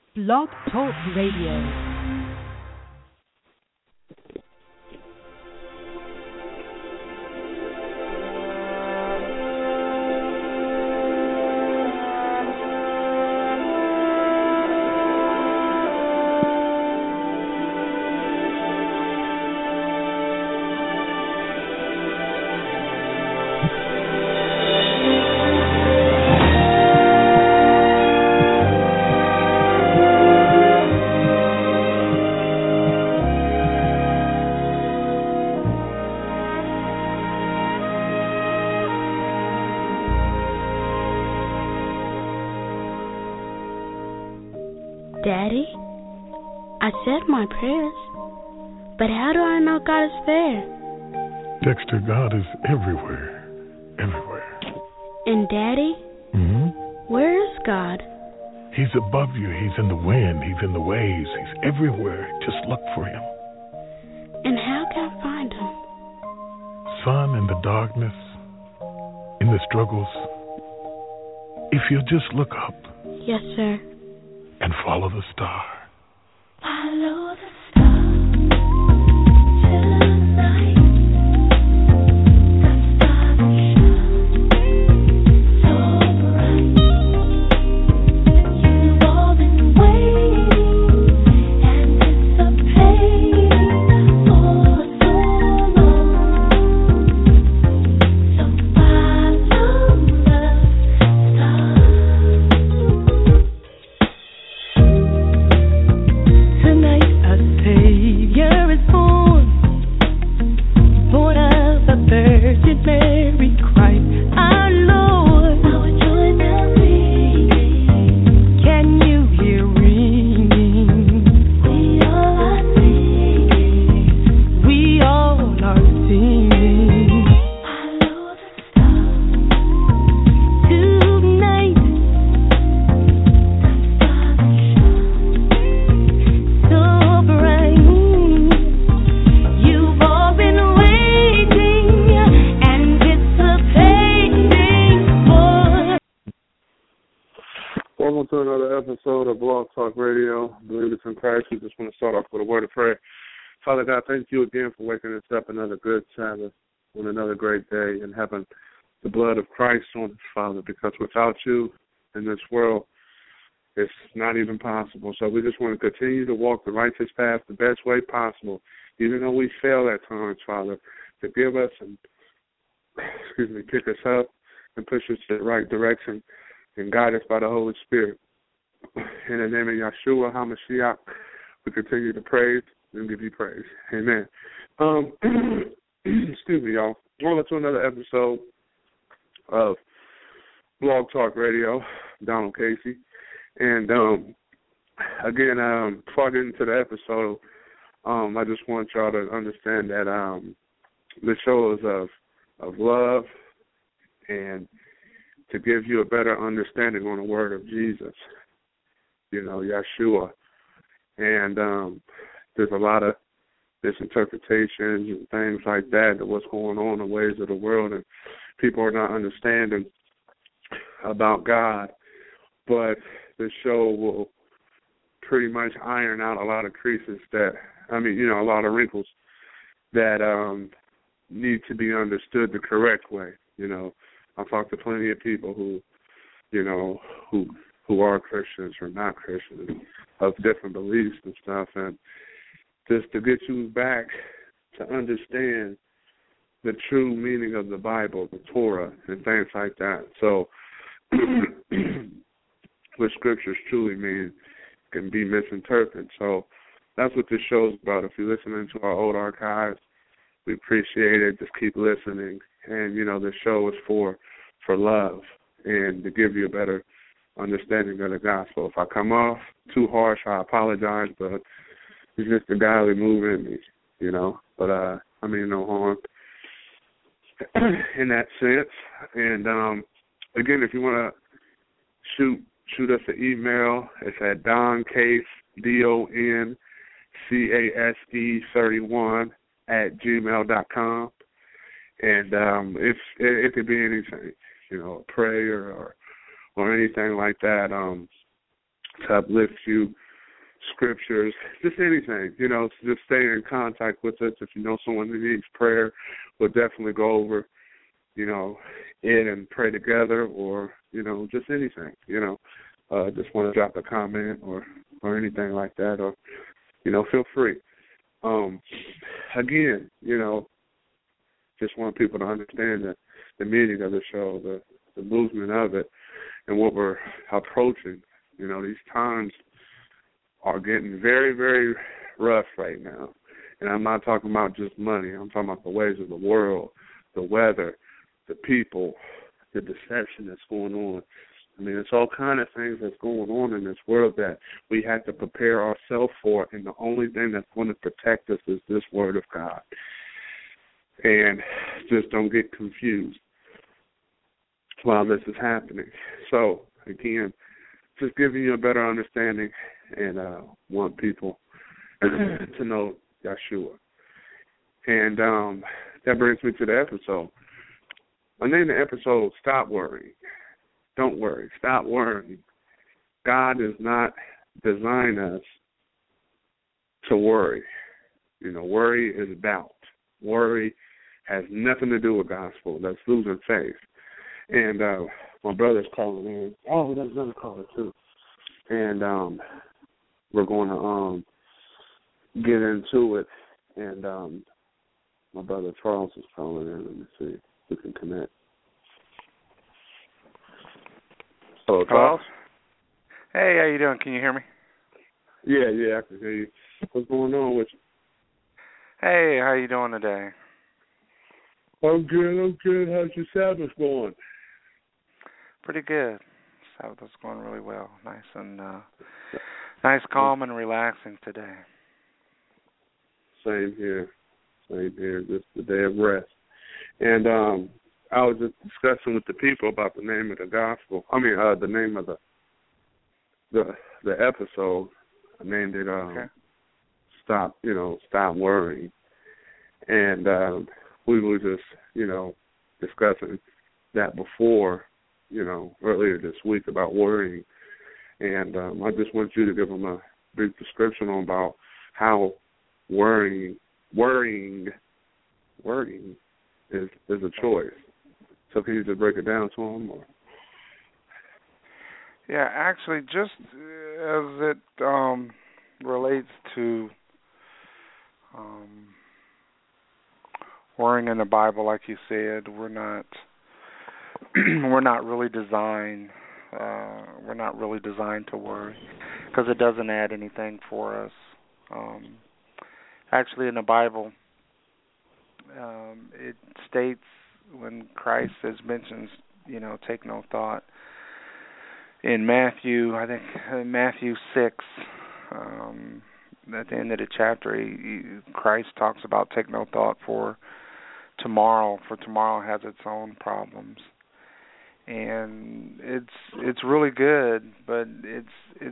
Blog Talk Radio. Daddy, I said my prayers, but how do I know God is there? Dexter, God is everywhere. Everywhere. And Daddy? Where is God? He's above you. He's in the wind. He's in the waves. He's everywhere. Just look for him. And how can I find him? Son, in the darkness, in the struggles, if you just look up. Yes, sir. And follow the star. Follow the star tonight. The star that shines so bright. You've all been waiting, anticipating for so long. So follow the star. Tonight a Savior is born of a Virgin Mary, Christ our Lord. Our joy will ring. Can you hear ringing? We all are singing. We all are singing. Follow the star tonight. The star that shines so bright. You've all been waiting, anticipating for. Welcome to another episode of Blog Talk Radio. Believers in Christ. We just want to start off with a word of prayer. Father God, thank you again for waking us up another good Sabbath on another great day and having the blood of Christ on us, Father, because without you in this world, it's not even possible. So we just want to continue to walk the righteous path the best way possible, even though we fail at times, Father, to give us and, pick us up and push us in the right direction and guide us by the Holy Spirit. In the name of Yeshua HaMashiach, we continue to praise and give you praise. Amen. Excuse me, y'all. Welcome to another episode of Blog Talk Radio. Donald Casey. And again, before I get into the episode, I just want y'all to understand that the show is of love and to give you a better understanding on the word of Jesus, Yeshua. And there's a lot of misinterpretations and things like that of what's going on in the ways of the world, and people are not understanding about God. But the show will pretty much iron out a lot of creases a lot of wrinkles that need to be understood the correct way. I've talked to plenty of people who are Christians or not Christians of different beliefs and stuff, and just to get you back to understand the true meaning of the Bible, the Torah, and things like that. So what scriptures truly mean can be misinterpreted. So that's what this show's about. If you're listening to our old archives, we appreciate it. Just keep listening. And, this show is for love and to give you a better understanding of the gospel. If I come off too harsh, I apologize, but it's just a godly move in me, But I mean no harm in that sense. And, again, if you want to shoot us an email, it's at doncase, DONCASE31 @gmail.com. And it could be anything, a prayer or anything like that. to uplift you, scriptures, just anything, just stay in contact with us. If you know someone who needs prayer, we'll definitely go over, it and pray together, or, just anything, just want to drop a comment or anything like that, or, feel free. Again, just want people to understand the meaning of the show, the movement of it, and what we're approaching. These times are getting very, very rough right now. And I'm not talking about just money. I'm talking about the ways of the world, the weather, the people, the deception that's going on. I mean, it's all kind of things that's going on in this world that we have to prepare ourselves for, and the only thing that's going to protect us is this Word of God. And just don't get confused while this is happening. So, again, just giving you a better understanding, and want people to know Yeshua. And that brings me to the episode. I named the episode Stop Worrying. Don't worry. Stop worrying. God does not design us to worry. Worry is doubt. Worry has nothing to do with gospel. That's losing faith. And my brother's calling in. Oh, there's another caller, too. And we're going to get into it. And my brother Charles is calling in. Let me see if we can connect. Hello, Charles. Hey, how you doing? Can you hear me? Yeah, I can hear you. What's going on with you? Hey, how you doing today? I'm good. How's your Sabbath going? Pretty good. Sabbath is going really well. Nice, calm, and relaxing today. Same here. Just the day of rest. And I was just discussing with the people about the name of the gospel. The name of the episode. I named it Stop Worrying. And we were just, discussing that before, earlier this week about worrying. And I just want you to give them a brief description on about how worrying is a choice. So can you just break it down to them? Or? Yeah, actually, just as it relates to worrying in the Bible, like you said, we're not really designed. We're not really designed to worry because it doesn't add anything for us. Actually, in the Bible, it states when Christ mentions, take no thought. In Matthew, I think Matthew 6, at the end of the chapter, Christ talks about take no thought for tomorrow has its own problems. And it's really good, but it's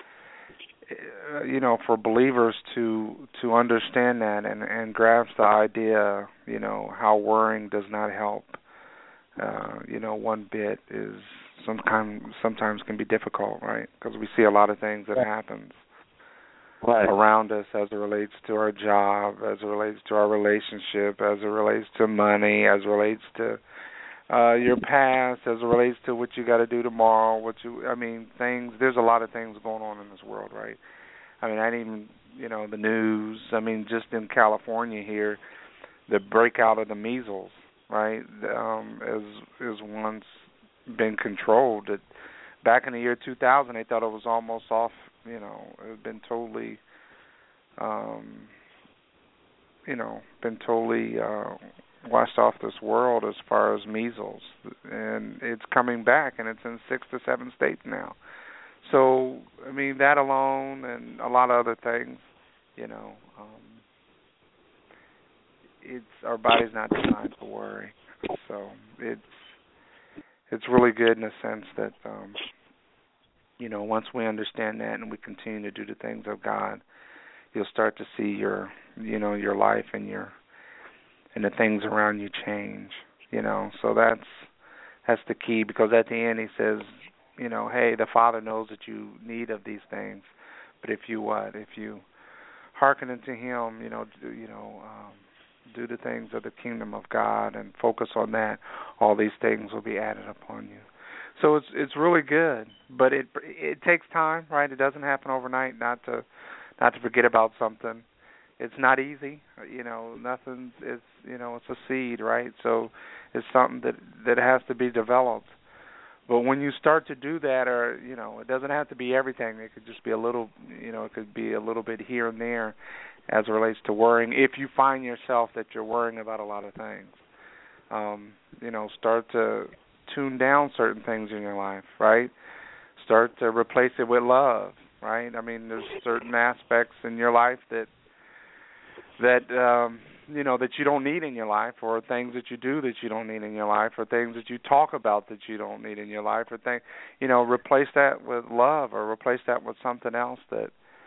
for believers to understand that and grasp the idea, how worrying does not help, one bit is sometimes can be difficult, right? Because we see a lot of things that happens around us as it relates to our job, as it relates to our relationship, as it relates to money, as it relates to your past, as it relates to what you got to do tomorrow, things. There's a lot of things going on in this world, right? I didn't even, the news. Just in California here, the breakout of the measles, right, is once been controlled. Back in the year 2000, they thought it was almost off. It had been totally, washed off this world as far as measles, and it's coming back, and it's in 6 to 7 states now. So, that alone and a lot of other things, it's our body's not designed to worry. So it's really good in the sense that, once we understand that and we continue to do the things of God, you'll start to see your life and the things around you change, So that's the key, because at the end he says, hey, the Father knows that you need of these things, but if you hearken unto Him, do the things of the kingdom of God and focus on that, all these things will be added upon you. So it's really good, but it takes time, right? It doesn't happen overnight. Not to forget about something. It's not easy, nothing. It's it's a seed, right? So it's something that has to be developed. But when you start to do that, or it doesn't have to be everything. It could just be a little, it could be a little bit here and there, as it relates to worrying. If you find yourself that you're worrying about a lot of things, start to tune down certain things in your life, right? Start to replace it with love, right? I mean, there's certain aspects in your life that you don't need in your life, or things that you do that you don't need in your life, or things that you talk about that you don't need in your life, or replace that with love, or replace that with something else that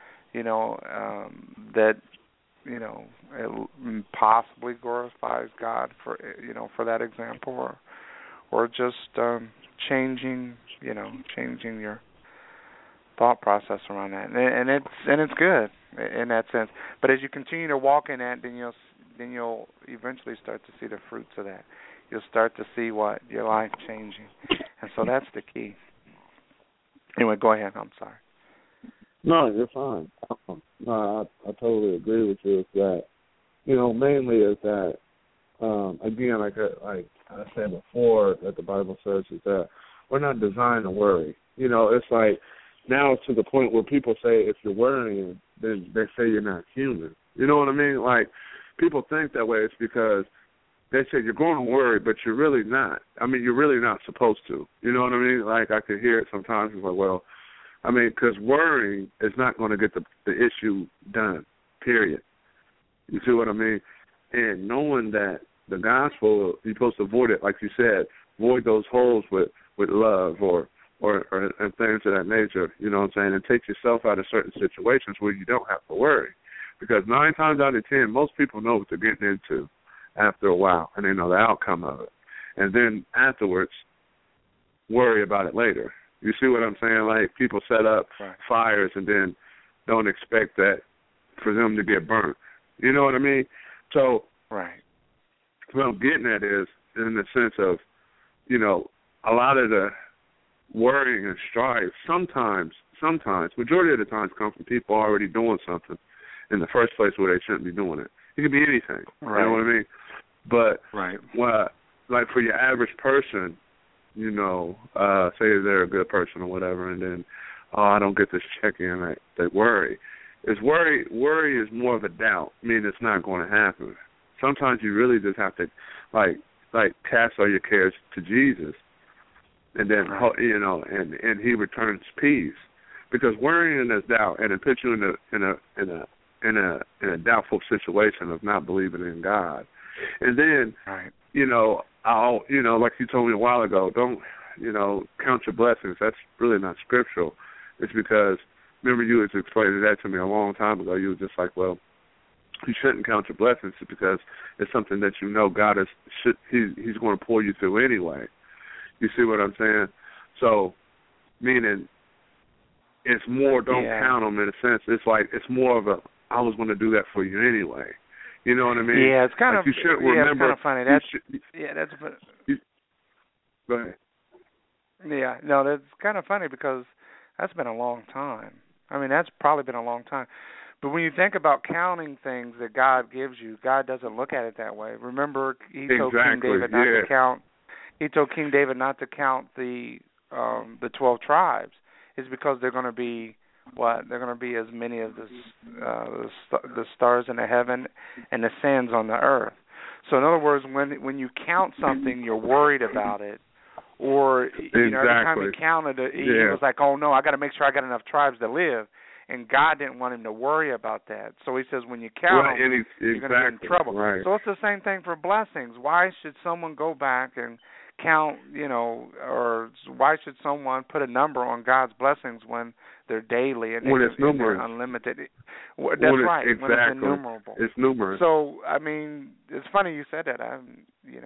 it possibly glorifies God for that example, or just changing your thought process around that, and it's good in that sense. But as you continue to walk in that, then you'll eventually start to see the fruits of that. You'll start to see your life changing, and so that's the key. Anyway, go ahead. I'm sorry. No, you're fine. No, I totally agree with you. It's that, mainly is that, again, like I said before, that the Bible says is that we're not designed to worry. It's like now it's to the point where people say if you're worrying, then they say you're not human. You know what I mean? Like, people think that way. It's because they say you're going to worry, but you're really not. I mean, you're really not supposed to. You know what I mean? Like, I could hear it sometimes. It's like, well, I mean, because worrying is not going to get the issue done, period. You see what I mean? And knowing that the gospel, you're supposed to avoid it, like you said, avoid those holes with love or and things of that nature, you know what I'm saying, and take yourself out of certain situations where you don't have to worry. Because 9 times out of 10, most people know what they're getting into after a while, and they know the outcome of it. And then afterwards, worry about it later. You see what I'm saying? Like, people set up fires and then don't expect that for them to get burnt. You know what I mean? So, what I'm getting at is in the sense of, a lot of the worrying and strife sometimes, majority of the times, come from people already doing something in the first place where they shouldn't be doing it. It could be anything. Right. You know what I mean? But, like for your average person, say they're a good person or whatever, and then, I don't get this check in, they worry. Worry is more of a doubt, meaning it's not going to happen. Sometimes you really just have to, like cast all your cares to Jesus, and then, and He returns peace. Because worrying is doubt, and it puts you in a doubtful situation of not believing in God. And then, like you told me a while ago, don't, count your blessings. That's really not scriptural. It's because, remember you was explaining that to me a long time ago. You were just like, well, you shouldn't count your blessings because it's something that God He's going to pull you through anyway. You see what I'm saying? So, meaning it's more, don't count them in a sense. It's like, it's more of a, I was going to do that for you anyway. You know what I mean? Yeah, it's kind like, you should remember. It's kind of funny. Go ahead. Yeah, no, that's kind of funny because that's been a long time. I mean, that's probably been a long time. But when you think about counting things that God gives you, God doesn't look at it that way. Remember, He told King David not to count. He told King David not to count the 12 tribes. It's because they're going to be they're going to be as many as the stars in the heaven and the sands on the earth. So in other words, when you count something, you're worried about it. Or every time he counted it, he was like, oh no, I got to make sure I got enough tribes to live. And God didn't want him to worry about that. So He says when you count them, you're going to get in trouble. Right. So it's the same thing for blessings. Why should someone go back and count, or why should someone put a number on God's blessings when they're daily and when it's numerous, unlimited? That's right. Exactly. When it's innumerable. It's numerous. So I mean, it's funny you said that.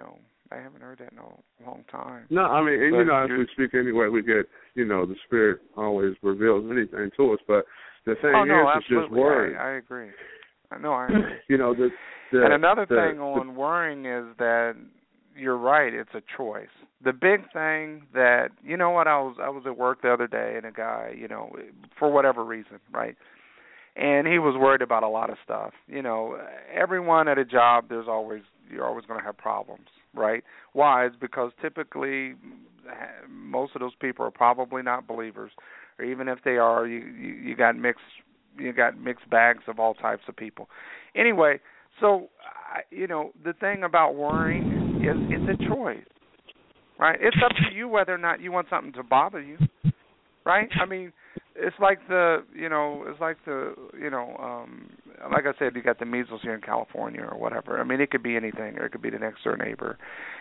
I haven't heard that in a long time. No, I mean, and but as we speak anyway, we get, the Spirit always reveals anything to us. But the thing is, it's just worry. I agree. No, I agree. And another thing on worrying is that you're right. It's a choice. The big thing that, I was at work the other day, and a guy, for whatever reason, right? And he was worried about a lot of stuff. Everyone at a job, you're always going to have problems, right? Why? It's because typically most of those people are probably not believers, or even if they are, you got mixed bags of all types of people. Anyway, so the thing about worrying is it's a choice, right? It's up to you whether or not you want something to bother you, right? I mean, it's like like I said, you got the measles here in California or whatever. I mean, it could be anything, or it could be the next door neighbor.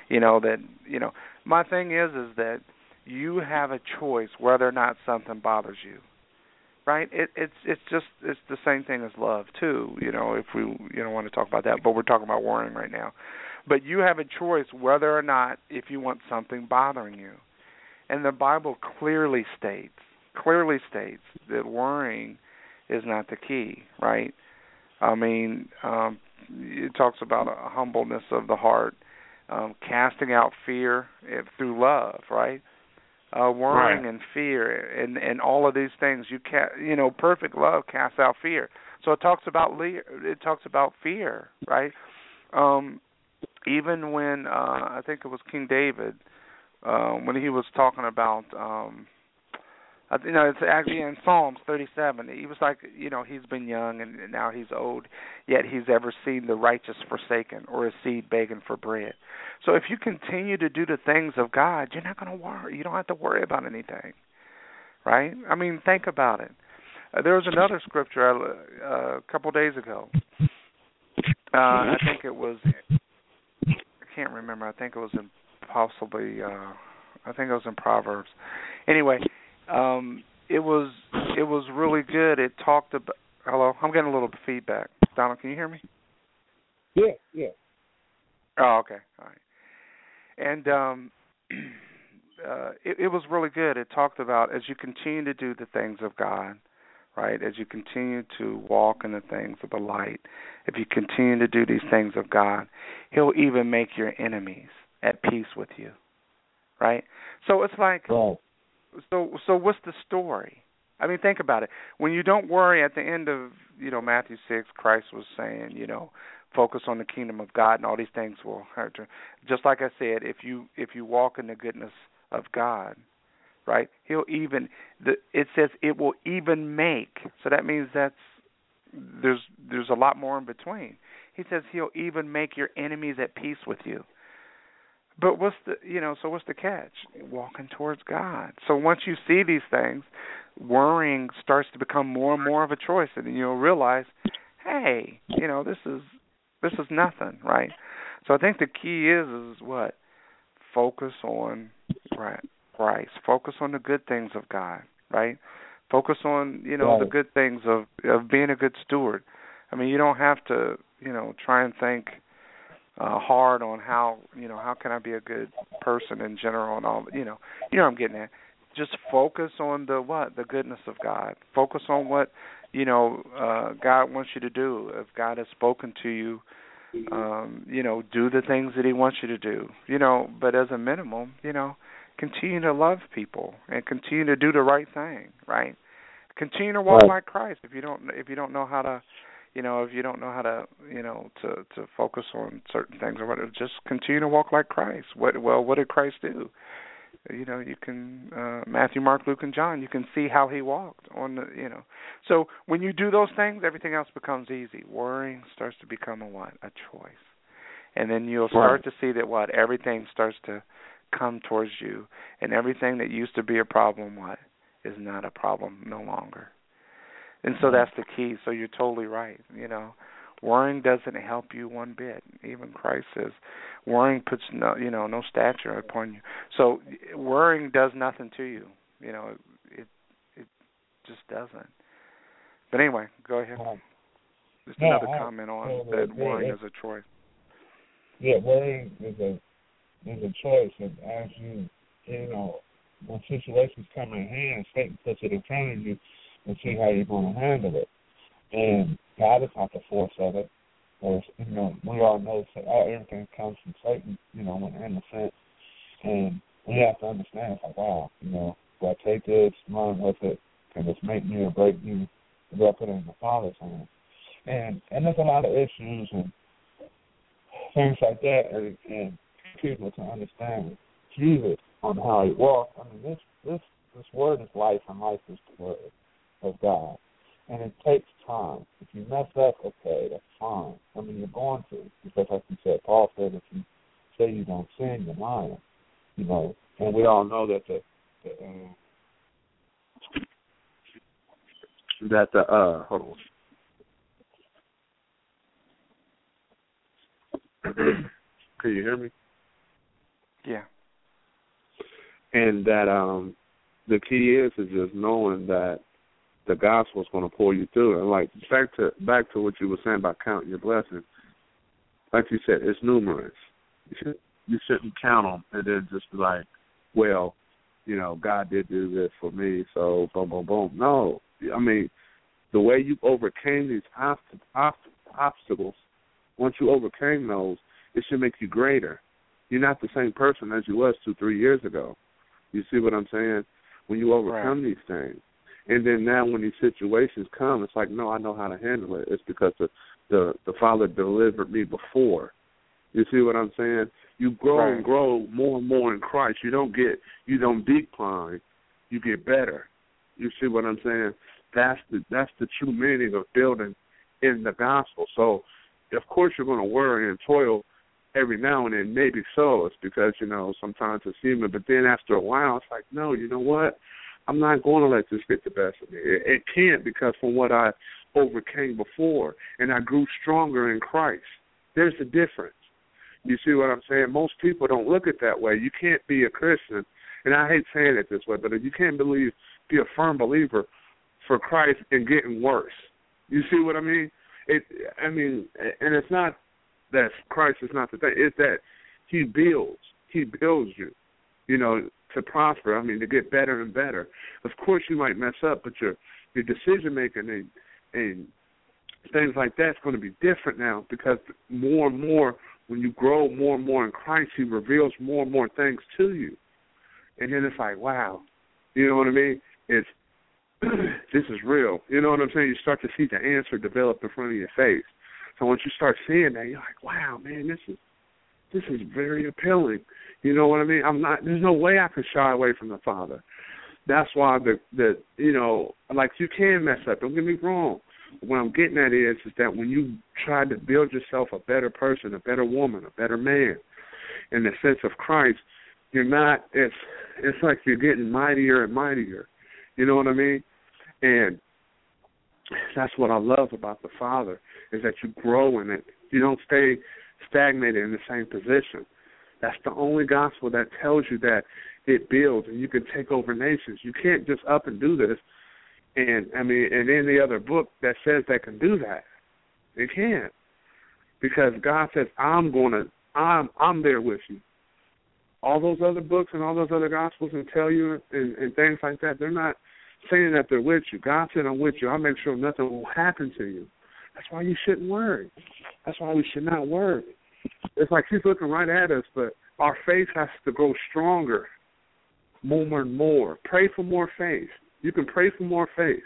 My thing is that you have a choice whether or not something bothers you, right? It's the same thing as love too. If we want to talk about that, but we're talking about worrying right now. But you have a choice whether or not if you want something bothering you, and the Bible clearly states that worrying is not the key, right? I mean, it talks about a humbleness of the heart, casting out fear through love, right? Worrying and fear and all of these things. Perfect love casts out fear. So it talks about fear, right? Even when I think it was King David, when he was talking about. It's actually in Psalms 37. He was like, he's been young and now he's old, yet he's ever seen the righteous forsaken or a seed begging for bread. So if you continue to do the things of God, you're not going to worry. You don't have to worry about anything, right? I mean, think about it. There was another scripture a couple days ago. I think it was, I can't remember. I think it was in Proverbs. Anyway, it was really good. It talked about. Hello, I'm getting a little feedback. Donald, can you hear me? Yeah. Oh, okay, all right. And it was really good. It talked about as you continue to do the things of God, right? As you continue to walk in the things of the light, if you continue to do these things of God, He'll even make your enemies at peace with you, right? So it's like. Right. So what's the story? I mean, think about it. When you don't worry, at the end of Matthew 6, Christ was saying, focus on the kingdom of God, and all these things will hurt you. Just like I said, if you walk in the goodness of God, right? It says it will even make. So that means there's a lot more in between. He says He'll even make your enemies at peace with you. But what's the catch? Walking towards God. So once you see these things, worrying starts to become more and more of a choice, and you'll realize, hey, this is nothing, right? So I think the key is what? Focus on Christ. Focus on the good things of God, right? Focus on the good things of being a good steward. I mean, you don't have to try and think hard on how can I be a good person in general and all. You know what I'm getting at. Just focus on the goodness of God. Focus on what God wants you to do. If God has spoken to you, do the things that He wants you to do. But as a minimum, continue to love people and continue to do the right thing. Right? Continue to walk like Christ. If you don't know how to. If you don't know how to, to focus on certain things or whatever, just continue to walk like Christ. What did Christ do? You can Matthew, Mark, Luke, and John. You can see how He walked on the. So when you do those things, everything else becomes easy. Worrying starts to become a choice, and then you'll start to see that everything starts to come towards you, and everything that used to be a problem, is not a problem no longer. And so that's the key. So you're totally right. Worrying doesn't help you one bit. Even Christ says, worrying puts no stature upon you. So worrying does nothing to you. It just doesn't. But anyway, go ahead. Just another comment on that worrying is a choice. Yeah, worrying is There's a choice, and as when situations come in hand, Satan puts it in front of you and see how you're going to handle it. And God is not the force of it. Or, we all know everything comes from Satan, in a sense. And we have to understand, it's like, wow, do I take this, run with it, can this make me or break me? Do I put it in the Father's hands? And there's a lot of issues and things like that, and people to understand Jesus on how he walked. I mean, this word is life, and life is the word of God. And it takes time. If you mess up, okay, that's fine. I mean, you're going to, because like you said, Paul said, if you say you don't sin, you're lying. And we all know that hold on. Can you hear me? Yeah. And that the key is just knowing that the gospel is going to pull you through. And like back to what you were saying about counting your blessings. Like you said, it's numerous. You shouldn't count them and then just be like, well, God did do this for me, so boom, boom, boom. No, I mean, the way you overcame these obstacles, once you overcame those, it should make you greater. You're not the same person as you was 2-3 years ago. You see what I'm saying? When you overcome these things. And then now when these situations come, it's like, no, I know how to handle it. It's because the Father delivered me before. You see what I'm saying? You grow and grow more and more in Christ. You don't decline. You get better. You see what I'm saying? That's the true meaning of building in the gospel. So, of course, you're going to worry and toil every now and then. Maybe so. It's because, sometimes it's human. But then after a while, it's like, no, you know what? I'm not going to let this get the best of me. It can't, because from what I overcame before, and I grew stronger in Christ. There's a difference. You see what I'm saying? Most people don't look at it that way. You can't be a Christian, and I hate saying it this way, but you can't be a firm believer for Christ and getting worse. You see what I mean? And it's not that Christ is not the thing. It's that He builds you, to prosper. I mean, to get better and better. Of course, you might mess up, but your decision making and things like that's going to be different now, because more and more, when you grow more and more in Christ, He reveals more and more things to you. And then it's like, wow, you know what I mean? It's this is real. You know what I'm saying? You start to see the answer develop in front of your face. So once you start seeing that, you're like, wow, man, this is very appealing. You know what I mean? There's no way I can shy away from the Father. That's why like, you can mess up. Don't get me wrong. What I'm getting at is that when you try to build yourself a better person, a better woman, a better man, in the sense of Christ, you're not, it's like you're getting mightier and mightier. You know what I mean? And that's what I love about the Father, is that you grow in it. You don't stay stagnated in the same position. That's the only gospel that tells you that it builds and you can take over nations. You can't just up and do this. And any other book that says that can do that, it can't, because God says, I'm there with you. All those other books and all those other gospels and tell you and things like that, they're not saying that they're with you. God said, I'm with you. I'll make sure nothing will happen to you. That's why you shouldn't worry. That's why we should not worry. It's like He's looking right at us, but our faith has to grow stronger more and more. Pray for more faith. You can pray for more faith.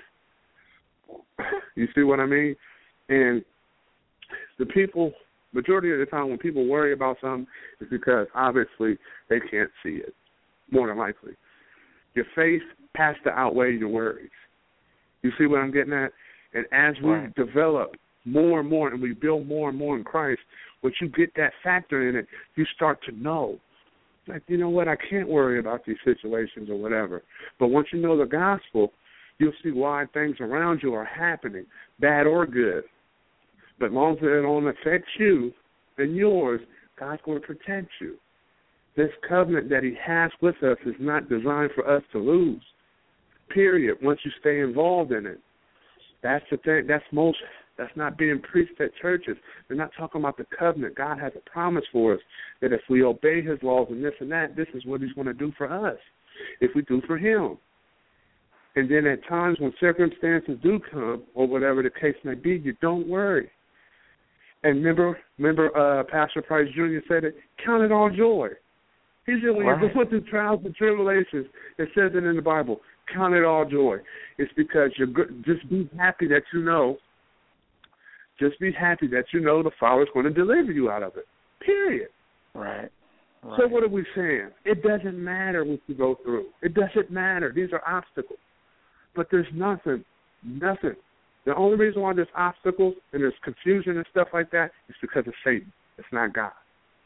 You see what I mean? And the people, majority of the time when people worry about something, it's because obviously they can't see it, more than likely. Your faith has to outweigh your worries. You see what I'm getting at? And as we develop more and more and we build more and more in Christ, once you get that factor in it, you start to know, like, you know what, I can't worry about these situations or whatever. But once you know the gospel, you'll see why things around you are happening, bad or good. But as long as it don't affect you and yours, God's going to protect you. This covenant that He has with us is not designed for us to lose, period, once you stay involved in it. That's the thing. That's most That's not being preached at churches. They're not talking about the covenant. God has a promise for us that if we obey his laws and this and that, this is what he's going to do for us if we do for him. And then at times when circumstances do come, or whatever the case may be, you don't worry. And remember, Pastor Price Jr. said it, count it all joy. He said when you're going through trials and tribulations, it says it in the Bible, count it all joy. It's because you're good. Just be happy that you know. Just be happy that you know the Father's going to deliver you out of it. Period. Right. So what are we saying? It doesn't matter what you go through. It doesn't matter. These are obstacles. But there's nothing. The only reason why there's obstacles and there's confusion and stuff like that is because of Satan. It's not God.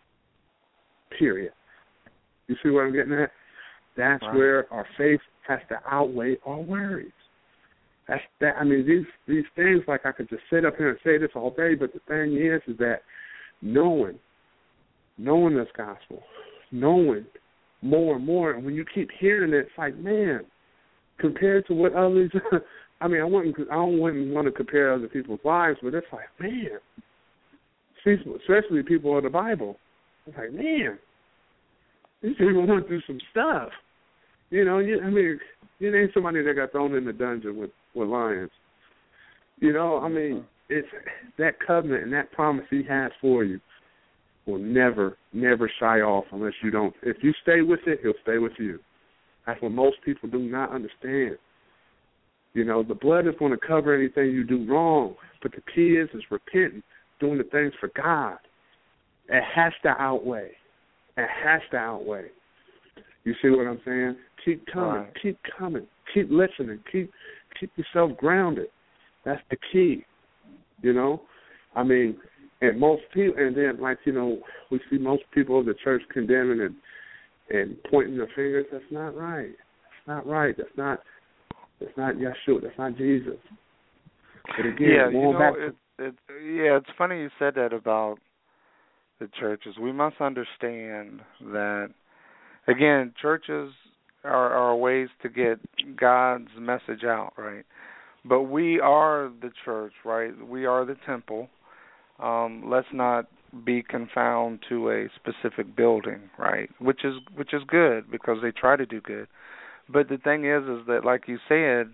Period. You see what I'm getting at? That's where our faith has to outweigh our worries. That's that. I mean, these things, like I could just sit up here and say this all day, but the thing is that knowing this gospel, knowing more and more, and when you keep hearing it, it's like, man, compared to what others, I mean, I wouldn't want to compare other people's lives, but it's like, man, especially people of the Bible, it's like, man, these people went through some stuff. You know, you name somebody that got thrown in the dungeon with lions. You know, I mean, it's that covenant and that promise he has for you will never shy off unless you don't. If you stay with it, he'll stay with you. That's what most people do not understand. You know, the blood is going to cover anything you do wrong, but the key is repenting, doing the things for God. It has to outweigh. It has to outweigh. You see what I'm saying? Keep coming, keep listening, keep yourself grounded. That's the key. You know, I mean, and most people, and then like we see most people of the church condemning and pointing their fingers. That's not right. That's not right. That's not Yeshua. That's not Jesus. But again, it's funny you said that about the churches. We must understand that, again, churches are ways to get God's message out, right? But we are the church, right? We are the temple. Let's not be confounded to a specific building, right? Which is good because they try to do good. But the thing is that, like you said,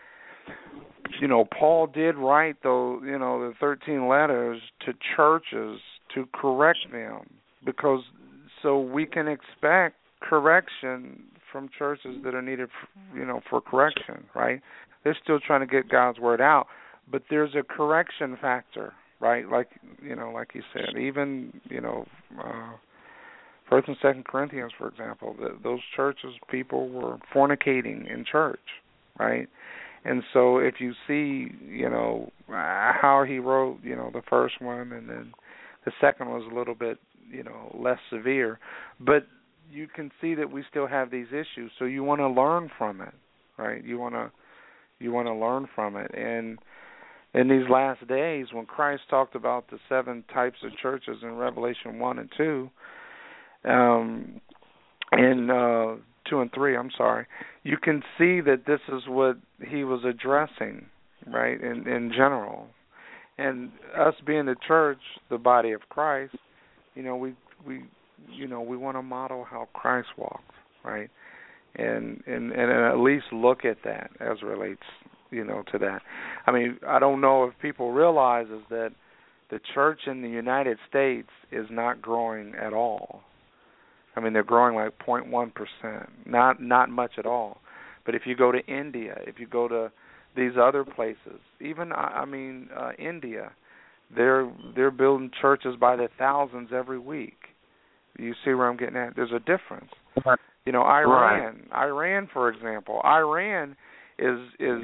Paul did write the 13 letters to churches to correct them, because so we can expect correction from churches that are needed, for correction, right? They're still trying to get God's word out, but there's a correction factor, right? Like you said, even First and Second Corinthians, for example, those churches, people were fornicating in church, right? And so if you see, how he wrote, the first one, and then the second was a little bit, less severe, but you can see that we still have these issues. So you want to learn from it, right? You want to learn from it. And in these last days, when Christ talked about the 7 types of churches in Revelation 1 and 2, in 2 and 3, you can see that this is what he was addressing, right, in general. And us being the church, the body of Christ, we want to model how Christ walked, right? And at least look at that as it relates, to that. I mean, I don't know if people realize is that the church in the United States is not growing at all. I mean, they're growing like 0.1%, not much at all. But if you go to India, if you go to these other places, even India, they're building churches by the thousands every week. You see where I'm getting at? There's a difference. Iran, for example, Iran is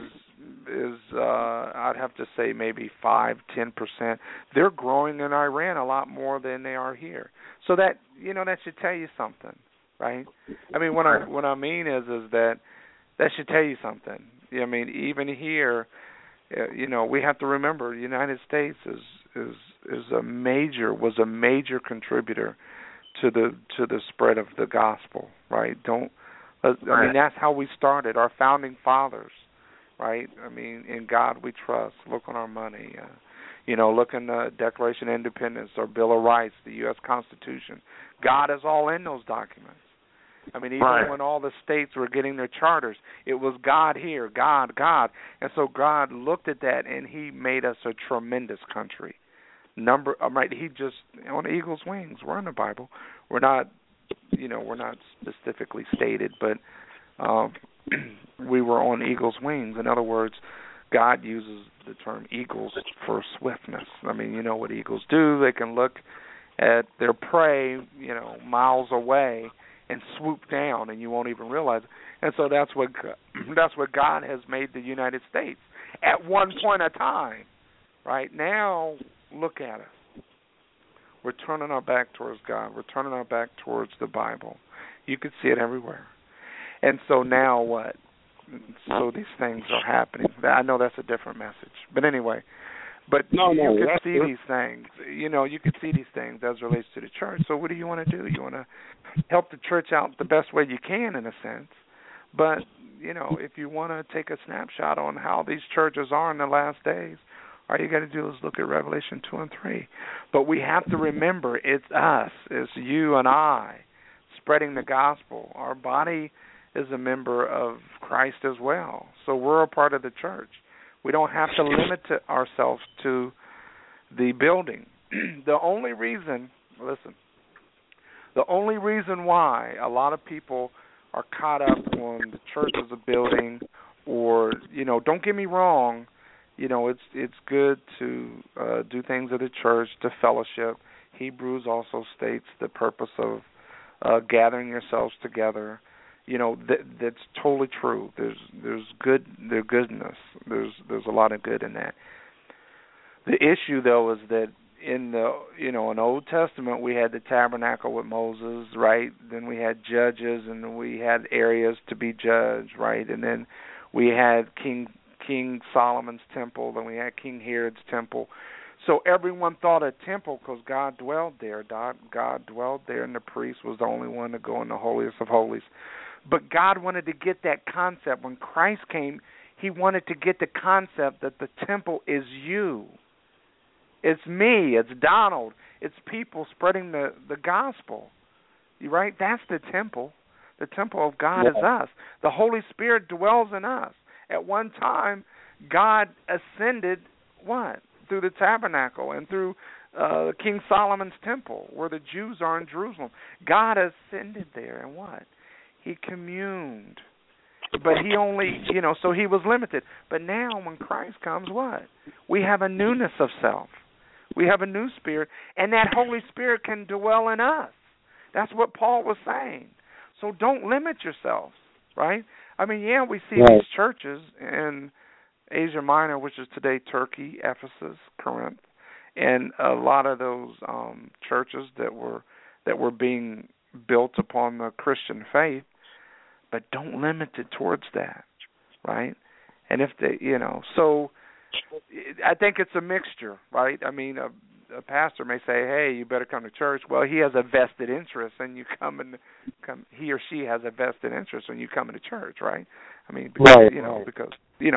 I'd have to say maybe 5-10%. They're growing in Iran a lot more than they are here. So that that should tell you something, right? I mean, what I mean is that should tell you something. I mean, even here, we have to remember the United States was a major contributor to the spread of the gospel, right? I mean, that's how we started. Our founding fathers, right? I mean, in God we trust. Look on our money. Look in the Declaration of Independence or Bill of Rights, the U.S. Constitution. God is all in those documents. I mean, even when all the states were getting their charters, it was God here, God. And so God looked at that, and he made us a tremendous country. He just, on eagle's wings, we're in the Bible. We're not specifically stated, but we were on eagle's wings. In other words, God uses the term eagles for swiftness. I mean, you know what eagles do. They can look at their prey, miles away and swoop down, and you won't even realize it. And so that's what God has made the United States at one point in time. Right now, look at us. We're turning our back towards God. We're turning our back towards the Bible. You can see it everywhere. And so now what? So these things are happening. I know that's a different message. But anyway, you can see these things. You can see these things as it relates to the church. So what do you want to do? You want to help the church out the best way you can, in a sense. But, if you want to take a snapshot on how these churches are in the last days, all you got to do is look at Revelation 2 and 3. But we have to remember it's us, it's you and I, spreading the gospel. Our body is a member of Christ as well. So we're a part of the church. We don't have to limit ourselves to the building. The only reason why a lot of people are caught up on the church as a building, or, don't get me wrong, it's good to do things at a church, to fellowship. Hebrews also states the purpose of gathering yourselves together. That's totally true. There's goodness. There's a lot of good in that. The issue, though, is that in the in Old Testament we had the tabernacle with Moses, right? Then we had judges, and we had areas to be judged, right? And then we had King Solomon's temple, then we had King Herod's temple. So everyone thought a temple because God dwelled there. God dwelled there, and the priest was the only one to go in the holiest of holies. But God wanted to get that concept. When Christ came, he wanted to get the concept that the temple is you. It's me. It's Donald. It's people spreading the gospel. Right? That's the temple. The temple of God is us. The Holy Spirit dwells in us. At one time, God ascended, what? Through the tabernacle and through King Solomon's temple, where the Jews are in Jerusalem. God ascended there, and what? He communed. But he only, so he was limited. But now when Christ comes, what? We have a newness of self. We have a new spirit, and that Holy Spirit can dwell in us. That's what Paul was saying. So don't limit yourselves, right? I mean, we see these churches in Asia Minor, which is today Turkey, Ephesus, Corinth, and a lot of those churches that were being built upon the Christian faith. But don't limit it towards that, right? And if they, so I think it's a mixture, right? I mean, a pastor may say, "Hey, you better come to church." Well, he has a vested interest, and he or she has a vested interest when you come into church, right? I mean, because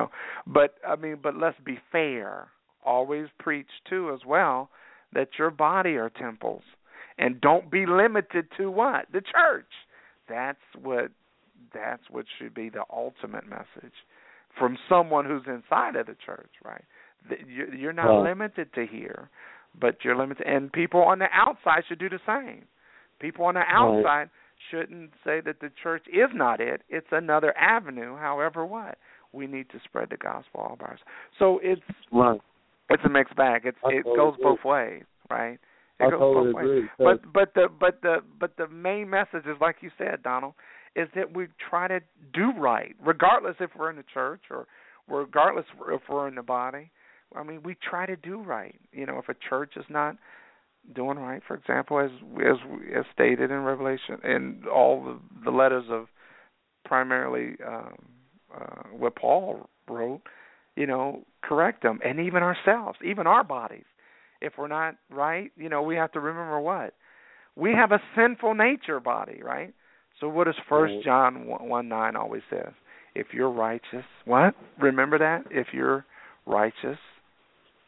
but let's be fair. Always preach too, as well, that your body are temples, and don't be limited to what? The church. That's what should be the ultimate message from someone who's inside of the church, right? You're not limited to here, but you're limited. And people on the outside should do the same. People on the outside shouldn't say that the church is not it. It's another avenue. However, what? We need to spread the gospel all by ourselves. So it's a mixed bag. It goes both ways, right? It goes both ways. But the main message is, like you said, Donald, is that we try to do right, regardless if we're in the church or regardless if we're in the body. I mean, we try to do right. If a church is not doing right, for example, as stated in Revelation, in all the letters of primarily what Paul wrote, correct them, and even ourselves, even our bodies. If we're not right, we have to remember what? We have a sinful nature body, right? So what does 1 John 1:9 always says? If you're righteous, what? Remember that? If you're righteous,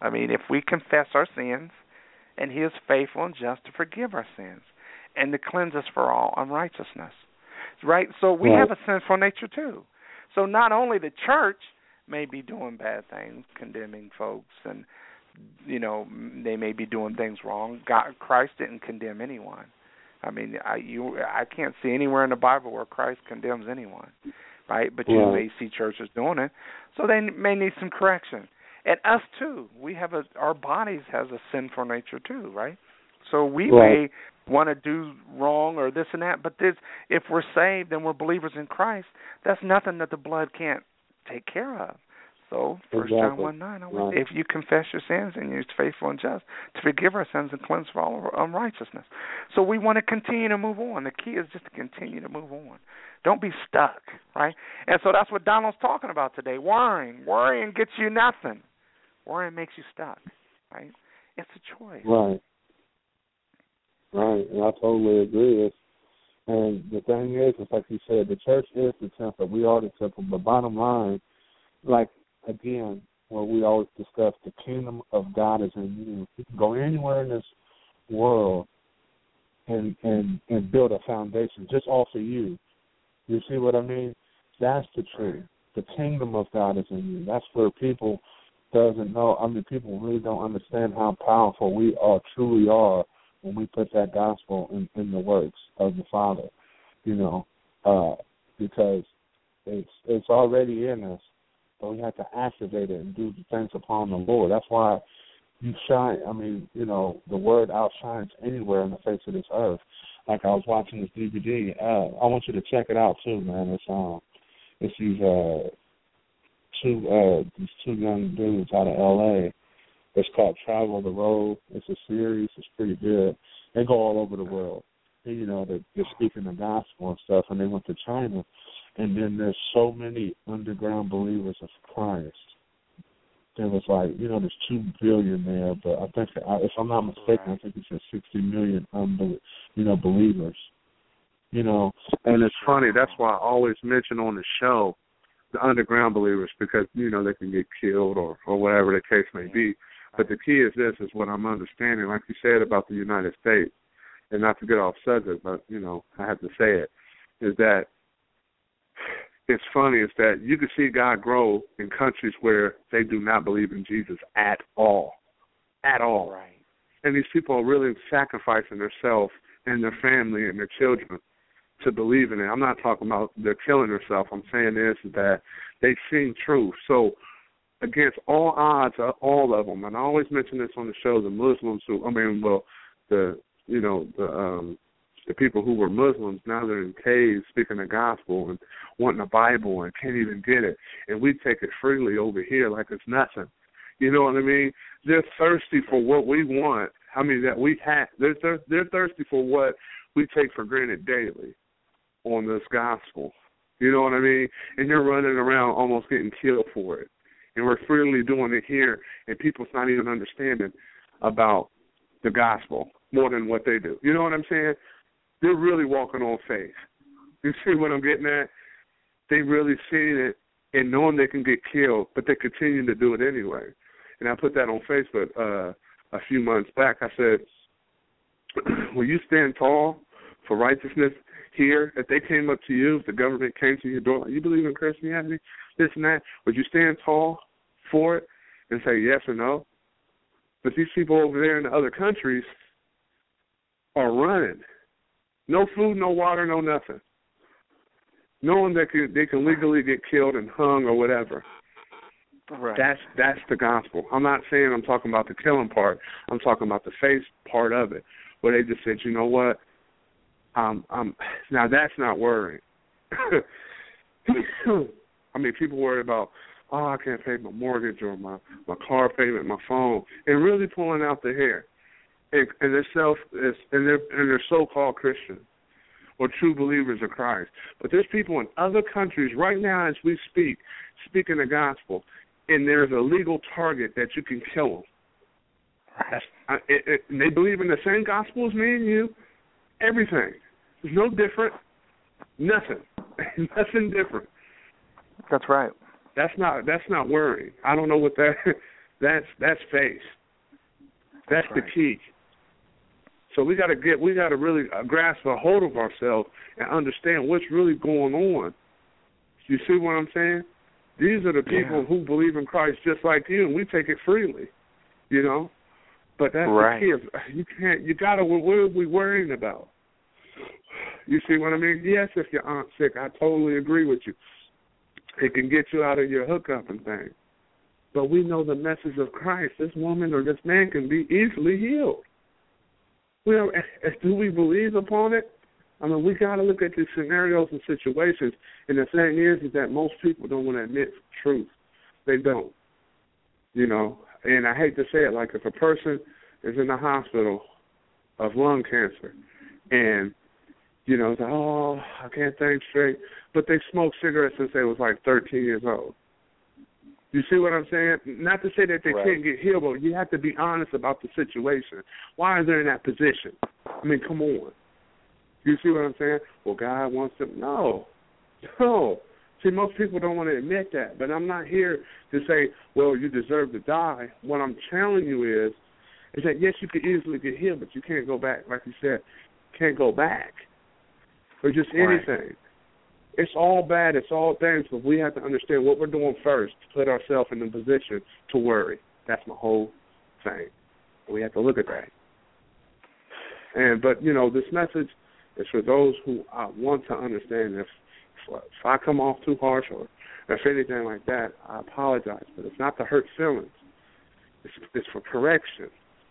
I mean, if we confess our sins, and he is faithful and just to forgive our sins and to cleanse us for all unrighteousness. Right? So we have a sinful nature too. So not only the church may be doing bad things, condemning folks, and, you know, they may be doing things wrong. Christ didn't condemn anyone. I mean, I can't see anywhere in the Bible where Christ condemns anyone, right? But you may see churches doing it. So they may need some correction. And us too. We have our bodies has a sinful nature too, right? So we may want to do wrong or this and that, but if we're saved and we're believers in Christ, that's nothing that the blood can't take care of. So 1 John 1:9, if you confess your sins, and you're faithful and just to forgive our sins and cleanse from all unrighteousness. So we want to continue to move on. The key is just to continue to move on. Don't be stuck, right? And so that's what Donald's talking about today. Worrying gets you nothing. Worrying makes you stuck, right? It's a choice. Right, and I totally agree. And the thing is, it's like you said, the church is the temple. We are the temple. But bottom line, like, again, what we always discuss, the kingdom of God is in you. You can go anywhere in this world and build a foundation just off of you. You see what I mean? That's the truth. The kingdom of God is in you. That's where people doesn't know. I mean, people really don't understand how powerful we truly are when we put that gospel in the works of the Father, you know, because it's already in us, but we have to activate it and do the things upon the Lord. That's why you shine. I mean, you know, the word outshines anywhere on the face of this earth. Like I was watching this DVD. I want you to check it out too, man. It's these two young dudes out of L.A. It's called Travel the Road. It's a series. It's pretty good. They go all over the world. And, you know, they're speaking the gospel and stuff, and they went to China. And then there's so many underground believers of Christ. There was like, you know, there's 2 billion there, but I think, if I'm not mistaken, I think it said 60 million, believers. You know, and it's funny. That's why I always mention on the show the underground believers, because, you know, they can get killed or whatever the case may be. But the key is this, is what I'm understanding, like you said about the United States, and not to get off subject, but, you know, I have to say it, is that it's funny is that you can see God grow in countries where they do not believe in Jesus at all. At all. Right. And these people are really sacrificing themselves and their family and their children to believe in it. I'm not talking about they're killing themselves. I'm saying this, is that they've seen truth. So against all odds, all of them, and I always mention this on the show, the Muslims the people who were Muslims, now they're in caves speaking the gospel and wanting a Bible and can't even get it. And we take it freely over here like it's nothing. You know what I mean? They're thirsty for what we want. I mean, that we have. They're thirsty for what we take for granted daily on this gospel. You know what I mean? And they're running around almost getting killed for it. And we're freely doing it here, and people's not even understanding about the gospel more than what they do. You know what I'm saying? They're really walking on faith. You see what I'm getting at? They really seen it and knowing they can get killed, but they continue to do it anyway. And I put that on Facebook a few months back. I said, will you stand tall for righteousness here? If they came up to you, if the government came to your door, like, you believe in Christianity, this and that, would you stand tall for it and say yes or no? But these people over there in the other countries are running. No food, no water, no nothing. Knowing that they can legally get killed and hung or whatever. Right. That's the gospel. I'm not saying I'm talking about the killing part. I'm talking about the faith part of it, where they just said, you know what? Now that's not worrying. I mean, people worry about, I can't pay my mortgage or my car payment, my phone, and really pulling out their hair. And they're so-called Christians or true believers of Christ. But there's people in other countries right now as we speak, speaking the gospel, and there's a legal target that you can kill them. And they believe in the same gospel as me and you. Everything. There's no different. Nothing. Nothing different. That's right. That's not worrying. I don't know what that That's faith. That's the key. So we got to really grasp a hold of ourselves and understand what's really going on. You see what I'm saying? These are the people who believe in Christ just like you, and we take it freely, you know. But that's the key. You got to, what are we worrying about? You see what I mean? Yes, if your aunt's sick, I totally agree with you. It can get you out of your hookup and things. But we know the message of Christ. This woman or this man can be easily healed. Well, do we believe upon it? I mean, we got to look at these scenarios and situations. And the thing is that most people don't want to admit truth. They don't. You know, and I hate to say it, like if a person is in the hospital of lung cancer and, you know, it's like, oh, I can't think straight, but they smoked cigarettes since they was like 13 years old. You see what I'm saying? Not to say that they can't get healed, but you have to be honest about the situation. Why are they in that position? I mean, come on. You see what I'm saying? Well, God wants them. No. See, most people don't want to admit that, but I'm not here to say, well, you deserve to die. What I'm telling you is that, yes, you could easily get healed, but you can't go back, like you said, can't go back or just anything. It's all bad. It's all things, but we have to understand what we're doing first to put ourselves in a position to worry. That's my whole thing. We have to look at that. But, you know, this message is for those who want to understand. If I come off too harsh or if anything like that, I apologize. But it's not to hurt feelings. It's for correction.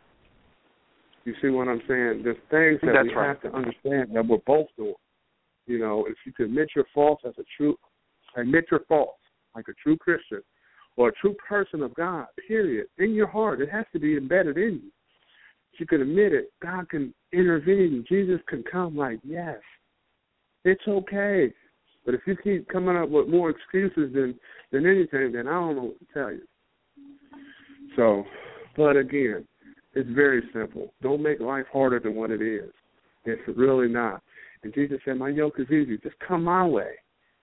You see what I'm saying? There's things that we have to understand that we're both doing. You know, if you can admit your faults admit your faults like a true Christian or a true person of God, period, in your heart, it has to be embedded in you. If you can admit it, God can intervene. Jesus can come like, yes, it's okay. But if you keep coming up with more excuses than anything, then I don't know what to tell you. So, but again, it's very simple. Don't make life harder than what it is. It's really not. And Jesus said, my yoke is easy. Just come my way.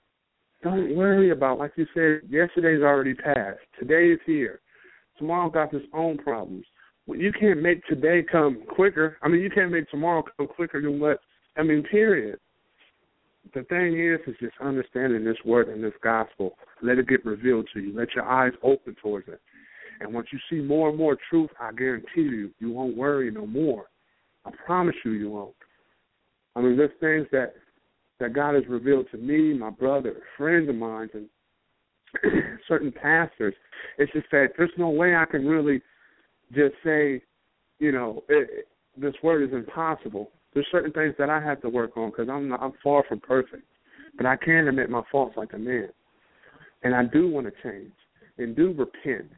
Don't worry about, like you said, yesterday's already passed. Today is here. Tomorrow got its own problems. Well, you can't make today come quicker. I mean, you can't make tomorrow come quicker than period. The thing is just understanding this word and this gospel. Let it get revealed to you. Let your eyes open towards it. And once you see more and more truth, I guarantee you won't worry no more. I promise you won't. I mean, there's things that God has revealed to me, my brother, friends of mine, and certain pastors. It's just that there's no way I can really just say, you know, this word is impossible. There's certain things that I have to work on because I'm far from perfect. But I can admit my faults like a man. And I do want to change and do repent,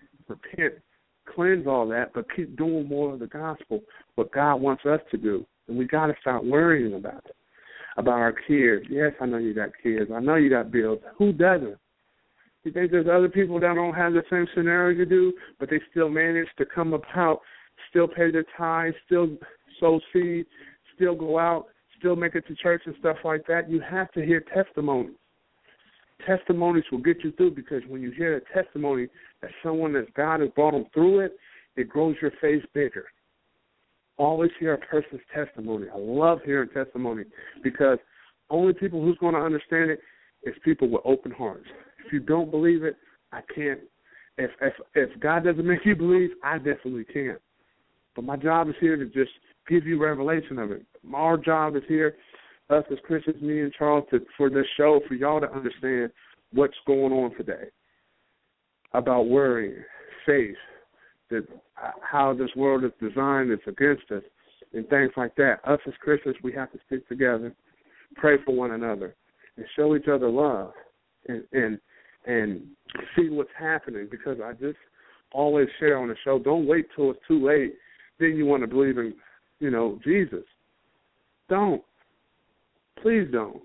cleanse all that, but keep doing more of the gospel, what God wants us to do. And we got to stop worrying about it, about our kids. Yes, I know you got kids. I know you got bills. Who doesn't? You think there's other people that don't have the same scenario you do, but they still manage to come about, still pay their tithes, still sow seed, still go out, still make it to church and stuff like that? You have to hear testimonies. Testimonies will get you through because when you hear a testimony that someone that God has brought them through it, it grows your faith bigger. Always hear a person's testimony. I love hearing testimony because only people who's going to understand it is people with open hearts. If you don't believe it, I can't. If God doesn't make you believe, I definitely can't. But my job is here to just give you revelation of it. Our job is here, us as Christians, me and Charles, for this show, for y'all to understand what's going on today about worrying, faith, how this world is designed, it's against us, and things like that. Us as Christians, we have to stick together, pray for one another, and show each other love, and see what's happening. Because I just always share on the show, don't wait till it's too late. Then you want to believe in, Jesus. Don't. Please don't.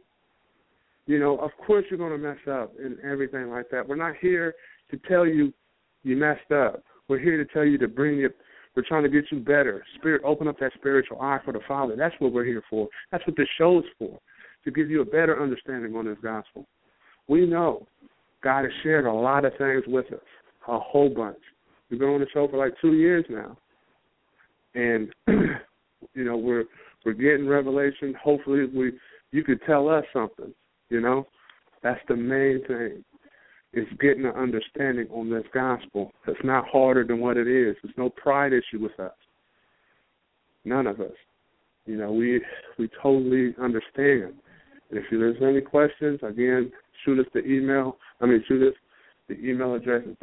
Of course you're going to mess up and everything like that. We're not here to tell you you messed up. We're here to tell you to bring it. We're trying to get you better. Open up that spiritual eye for the Father. That's what we're here for. That's what this show is for, to give you a better understanding on this gospel. We know God has shared a lot of things with us, a whole bunch. We've been on the show for like 2 years now. And, we're getting revelation. Hopefully you could tell us something, That's the main thing, is getting an understanding on this gospel. It's not harder than what it is. There's no pride issue with us. None of us. We totally understand. And if there's any questions, again, shoot us the email. The email address is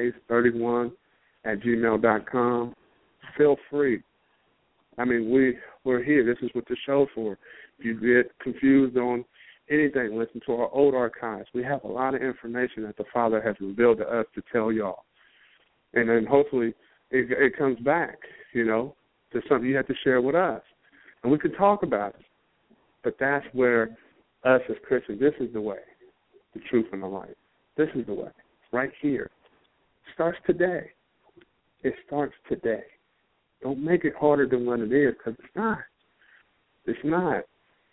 doncase31@gmail.com. Feel free. We're here. This is what the show's for. If you get confused on anything, listen to our old archives. We have a lot of information that the Father has revealed to us to tell y'all. And then hopefully it comes back, to something you have to share with us. And we can talk about it. But that's where us as Christians, this is the way, the truth and the light. This is the way, right here. It starts today. It starts today. Don't make it harder than what it is, because it's not. It's not.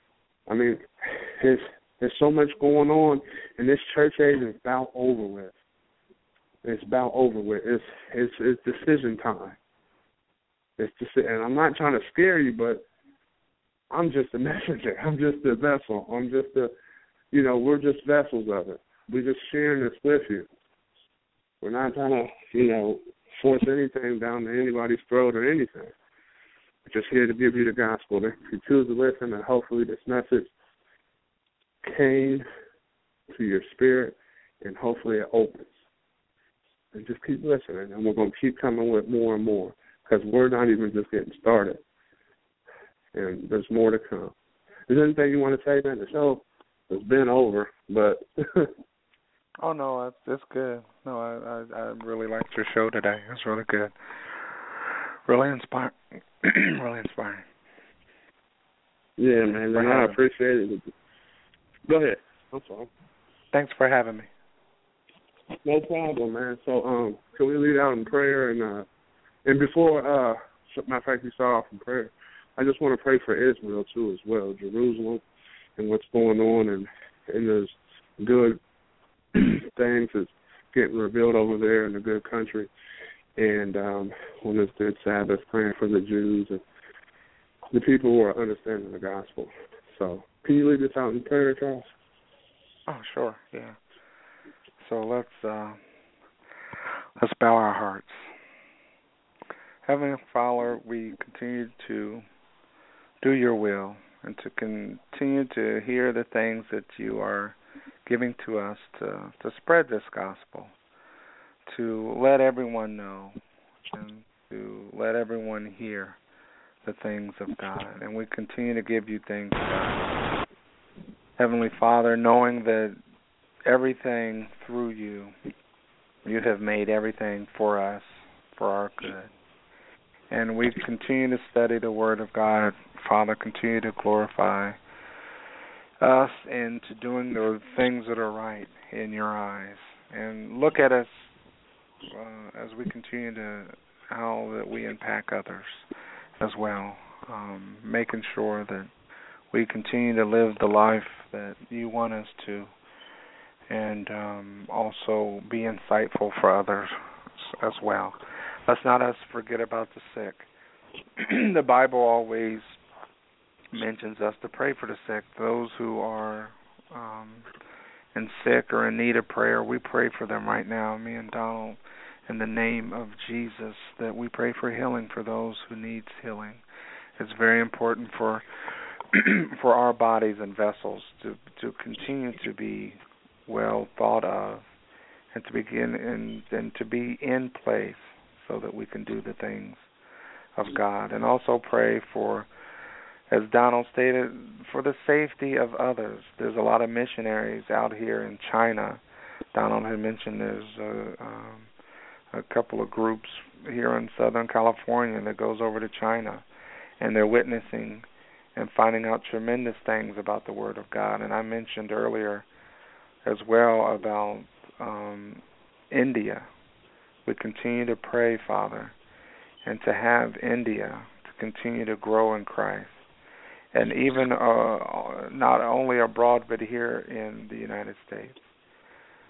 There's so much going on, and this church age is about over with. It's about over with. It's decision time. And I'm not trying to scare you, but I'm just a messenger. I'm just a vessel. I'm just we're just vessels of it. We're just sharing this with you. We're not trying to, force anything down to anybody's throat or anything. We're just here to give you the gospel. If you choose to listen, and hopefully this message came to your spirit, and hopefully it opens. And just keep listening, and we're going to keep coming with more and more, because we're not even just getting started. And there's more to come. Is there anything you want to say, man? The show has been over, but... Oh, no, it's good. No, I really liked your show today. It was really good. Really inspiring. Really inspiring. Yeah, man, and I appreciate it. Go ahead. I'm sorry. Thanks for having me. No problem, man. So, can we lead out in prayer? And before, matter of fact, we start off in prayer, I just want to pray for Israel, too, as well, Jerusalem, and what's going on, and there's good things that's getting revealed over there in the good country. And on this good Sabbath, praying for the Jews and the people who are understanding the gospel. So, can you lead us out in prayer, Charles? Oh, sure, yeah. So let's bow our hearts. Heavenly Father, we continue to do your will and to continue to hear the things that you are giving to us to spread this gospel, to let everyone know and to let everyone hear the things of God. And we continue to give you thanks, God. Heavenly Father, knowing that everything through you have made everything for us, for our good. And we continue to study the Word of God. Father, continue to glorify us into doing the things that are right in your eyes. And look at us as we continue to, how that we impact others as well, making sure that we continue to live the life that you want us to, and also be insightful for others as well. Let's not us forget about the sick. The Bible always mentions us to pray for the sick, those who are and sick or in need of prayer. We pray for them right now, me and Donald, in the name of Jesus, that we pray for healing for those who need healing. It's very important for for our bodies and vessels to continue to be well thought of, and to begin and to be in place so that we can do the things of God. And also pray for, as Donald stated, for the safety of others. There's a lot of missionaries out here in China. Donald had mentioned there's a couple of groups here in Southern California that goes over to China, and they're witnessing and finding out tremendous things about the Word of God. And I mentioned earlier as well about India. We continue to pray, Father, and to have India to continue to grow in Christ. And even not only abroad, but here in the United States.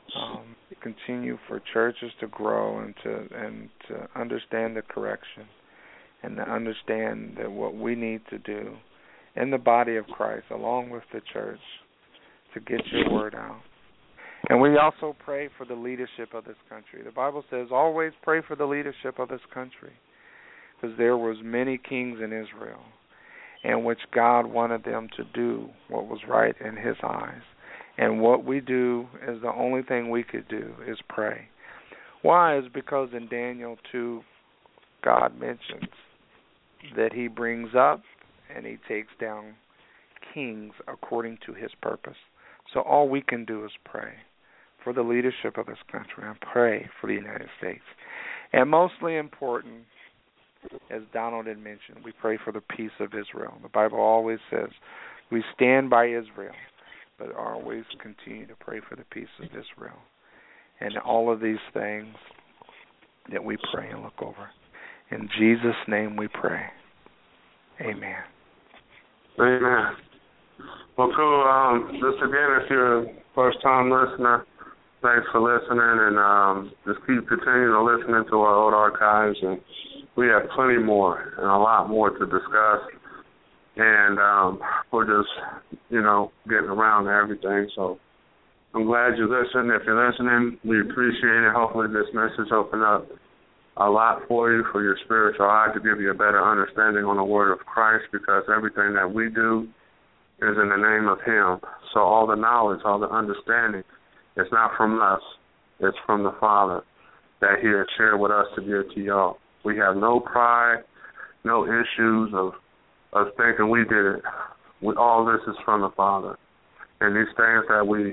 continue for churches to grow and to understand the correction and to understand that what we need to do in the body of Christ, along with the church, to get your word out. And we also pray for the leadership of this country. The Bible says always pray for the leadership of this country, because there was many kings in Israel in which God wanted them to do what was right in his eyes. And what we do is the only thing we could do is pray. Why? Is because in Daniel 2, God mentions that he brings up and he takes down kings according to his purpose. So all we can do is pray for the leadership of this country and pray for the United States. And mostly important, as Donald had mentioned, we pray for the peace of Israel. The Bible always says we stand by Israel, but always continue to pray for the peace of Israel. And all of these things that we pray and look over. In Jesus' name we pray. Amen. Amen. Well, cool. Just again, if you're a first-time listener, thanks for listening, and just keep continuing to listening to our old archives, and we have plenty more and a lot more to discuss. And we're just, getting around to everything. So I'm glad you listened. If you're listening, we appreciate it. Hopefully this message opened up a lot for you, for your spiritual eye, to give you a better understanding on the Word of Christ, because everything that we do is in the name of him. So all the knowledge, all the understanding, it's not from us. It's from the Father that he has shared with us to give to y'all. We have no pride, no issues of thinking we did it. All this is from the Father. And these things that we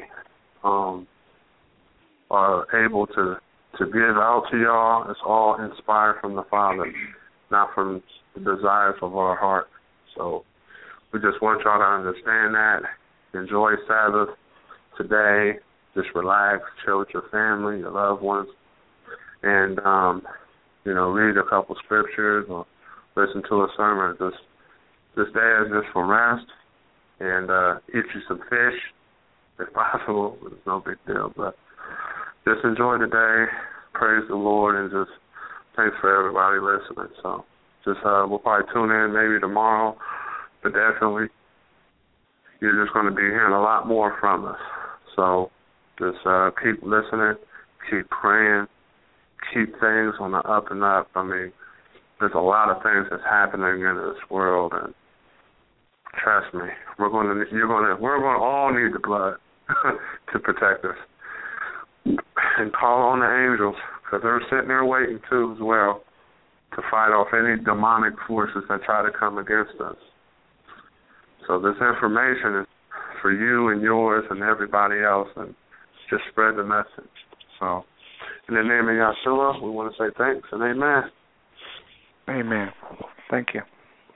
are able to give out to y'all, it's all inspired from the Father, not from the desires of our heart. So we just want y'all to understand that. Enjoy Sabbath today. Just relax, chill with your family, your loved ones, and, read a couple scriptures or listen to a sermon. This day is just for rest, and eat you some fish if possible. It's no big deal, but just enjoy the day, praise the Lord, and just thanks for everybody listening. So just we'll probably tune in maybe tomorrow, but definitely you're just going to be hearing a lot more from us. So just keep listening, keep praying, keep things on the up and up. I mean, there's a lot of things that's happening in this world, and trust me, we're going to all need the blood to protect us. And call on the angels, because they're sitting there waiting too as well to fight off any demonic forces that try to come against us. So this information is for you and yours and everybody else, and just spread the message. So in the name of Yahshua, we want to say thanks and amen. Amen. Thank you.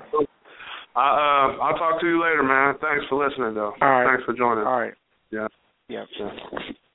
I'll talk to you later, man. Thanks for listening, though. All right. Thanks for joining. All right. Yeah. Yep.